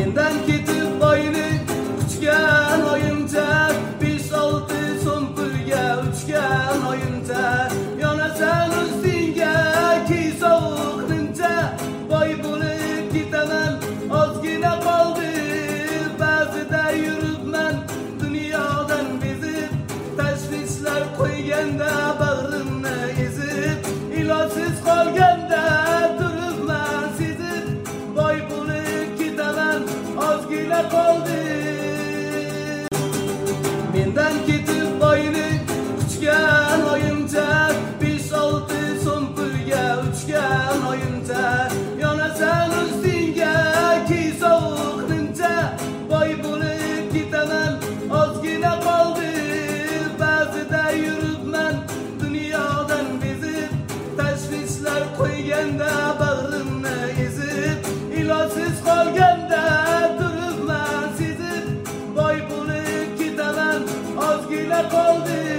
Mendan ketib boyni kuchgan oyimcha 5-6 so'm pulga uchgan oyimcha yonasan ustingga ki sovuqnincha boy bo'lib ketaman ozgina qoldi ba'zida yuribman dunyodan bezib tashvishlar qo'yganda bag'rimni ezib ilojsiz qolganda turibman sezib boy bo'lib ketaman ozgina qoldi mendan ketib boyni kuchgan oyimcha 5-6 so'm pulga uchgan oyimcha yonasan ustingga ki sovuqnincha boy bo'lib ketaman ozgina qoldi ba'zida yuribman dunyodan bezib tashvishlar qo'yganda bag'rimni ezib ilojsiz qolganda turibman sezib boy bo'lib ketaman ozgina qoldi